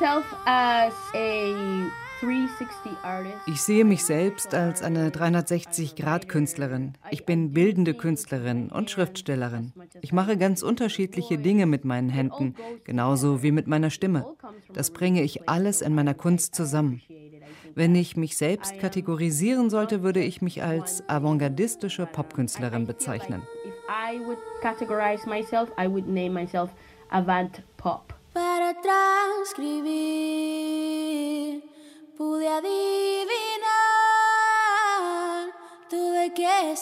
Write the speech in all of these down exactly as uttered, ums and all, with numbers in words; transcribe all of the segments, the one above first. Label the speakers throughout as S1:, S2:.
S1: myself as a
S2: Ich sehe mich selbst als eine dreihundertsechzig-Grad-Künstlerin. Ich bin bildende Künstlerin und Schriftstellerin. Ich mache ganz unterschiedliche Dinge mit meinen Händen, genauso wie mit meiner Stimme. Das bringe ich alles in meiner Kunst zusammen. Wenn ich mich selbst kategorisieren sollte, würde ich mich als avantgardistische Popkünstlerin bezeichnen.
S3: Para transcribir pude adivinar, tuve que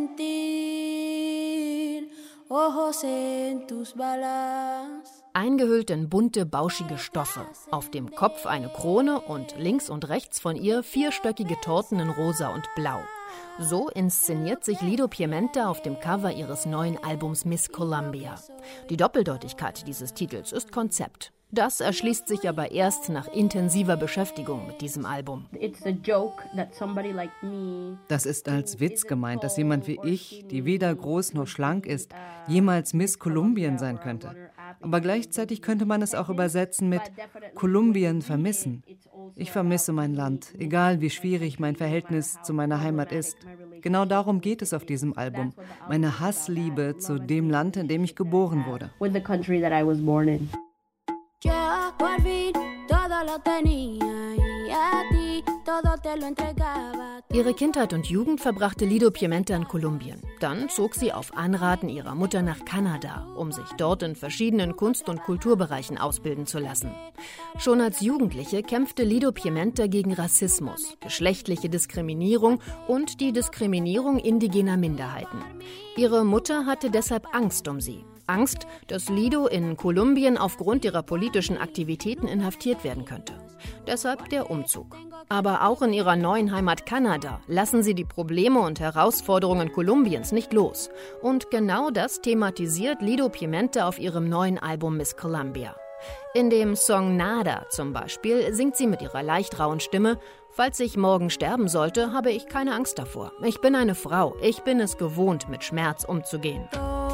S3: sentir ojos en tus balas.
S4: Eingehüllt in bunte, bauschige Stoffe. Auf dem Kopf eine Krone und links und rechts von ihr vierstöckige Torten in rosa und blau. So inszeniert sich Lido Pimenta auf dem Cover ihres neuen Albums Miss Columbia. Die Doppeldeutigkeit dieses Titels ist Konzept. Das erschließt sich aber erst nach intensiver Beschäftigung mit diesem Album.
S2: Das ist als Witz gemeint, dass jemand wie ich, die weder groß noch schlank ist, jemals Miss Kolumbien sein könnte. Aber gleichzeitig könnte man es auch übersetzen mit Kolumbien vermissen. Ich vermisse mein Land, egal wie schwierig mein Verhältnis zu meiner Heimat ist. Genau darum geht es auf diesem Album. Meine Hassliebe zu dem Land, in dem ich geboren wurde.
S4: Ihre Kindheit und Jugend verbrachte Lido Pimenta in Kolumbien. Dann zog sie auf Anraten ihrer Mutter nach Kanada, um sich dort in verschiedenen Kunst- und Kulturbereichen ausbilden zu lassen. Schon als Jugendliche kämpfte Lido Pimenta gegen Rassismus, geschlechtliche Diskriminierung und die Diskriminierung indigener Minderheiten. Ihre Mutter hatte deshalb Angst um sie. Angst, dass Lido in Kolumbien aufgrund ihrer politischen Aktivitäten inhaftiert werden könnte. Deshalb der Umzug. Aber auch in ihrer neuen Heimat Kanada lassen sie die Probleme und Herausforderungen Kolumbiens nicht los. Und genau das thematisiert Lido Pimenta auf ihrem neuen Album Miss Columbia. In dem Song Nada zum Beispiel singt sie mit ihrer leicht rauen Stimme: Falls ich morgen sterben sollte, habe ich keine Angst davor. Ich bin eine Frau, ich bin es gewohnt, mit Schmerz umzugehen.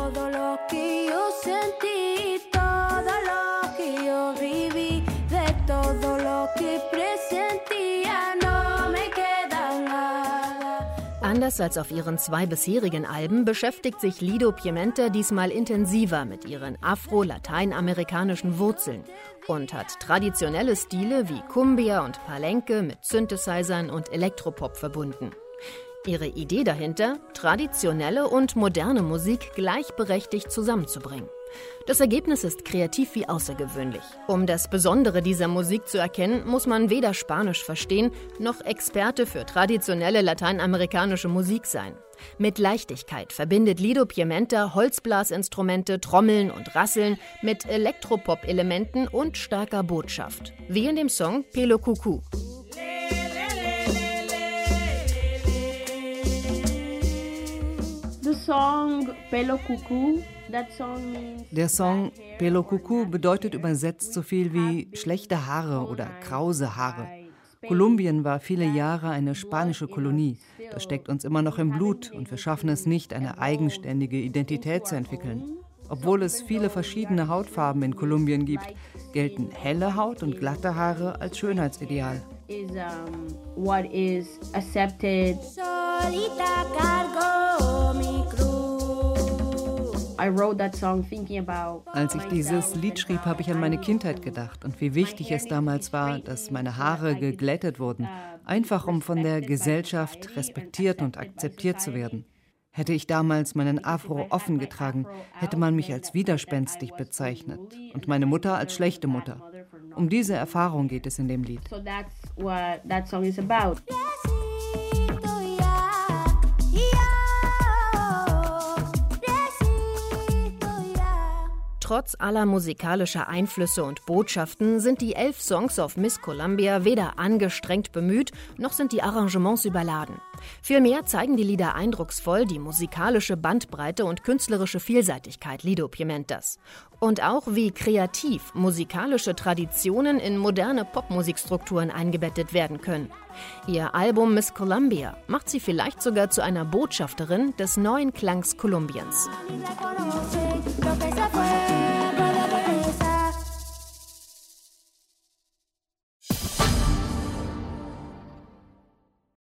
S4: Anders als auf ihren zwei bisherigen Alben beschäftigt sich Lido Pimenta diesmal intensiver mit ihren afro-lateinamerikanischen Wurzeln und hat traditionelle Stile wie Cumbia und Palenque mit Synthesizern und Elektropop verbunden. Ihre Idee dahinter, traditionelle und moderne Musik gleichberechtigt zusammenzubringen. Das Ergebnis ist kreativ wie außergewöhnlich. Um das Besondere dieser Musik zu erkennen, muss man weder Spanisch verstehen, noch Experte für traditionelle lateinamerikanische Musik sein. Mit Leichtigkeit verbindet Lido Pimenta Holzblasinstrumente, Trommeln und Rasseln mit Elektropop-Elementen und starker Botschaft. Wie in dem Song Pelo Cucú.
S1: The song Pelo Cucú.
S2: Der Song Pelo Cucú bedeutet übersetzt so viel wie schlechte Haare oder krause Haare. Kolumbien war viele Jahre eine spanische Kolonie. Das steckt uns immer noch im Blut und wir schaffen es nicht, eine eigenständige Identität zu entwickeln. Obwohl es viele verschiedene Hautfarben in Kolumbien gibt, gelten helle Haut und glatte Haare als Schönheitsideal.
S1: Is, um, what is accepted.
S2: Als ich dieses Lied schrieb, habe ich an meine Kindheit gedacht und wie wichtig es damals war, dass meine Haare geglättet wurden, einfach um von der Gesellschaft respektiert und akzeptiert zu werden. Hätte ich damals meinen Afro offen getragen, hätte man mich als widerspenstig bezeichnet und meine Mutter als schlechte Mutter. Um diese Erfahrung geht es in dem Lied.
S1: So that's what that song is about.
S4: Trotz aller musikalischer Einflüsse und Botschaften sind die elf Songs auf Miss Columbia weder angestrengt bemüht, noch sind die Arrangements überladen. Vielmehr zeigen die Lieder eindrucksvoll die musikalische Bandbreite und künstlerische Vielseitigkeit Lido Pimentas. Und auch wie kreativ musikalische Traditionen in moderne Popmusikstrukturen eingebettet werden können. Ihr Album Miss Columbia macht sie vielleicht sogar zu einer Botschafterin des neuen Klangs Kolumbiens.
S3: Lo que se fue, puede volver.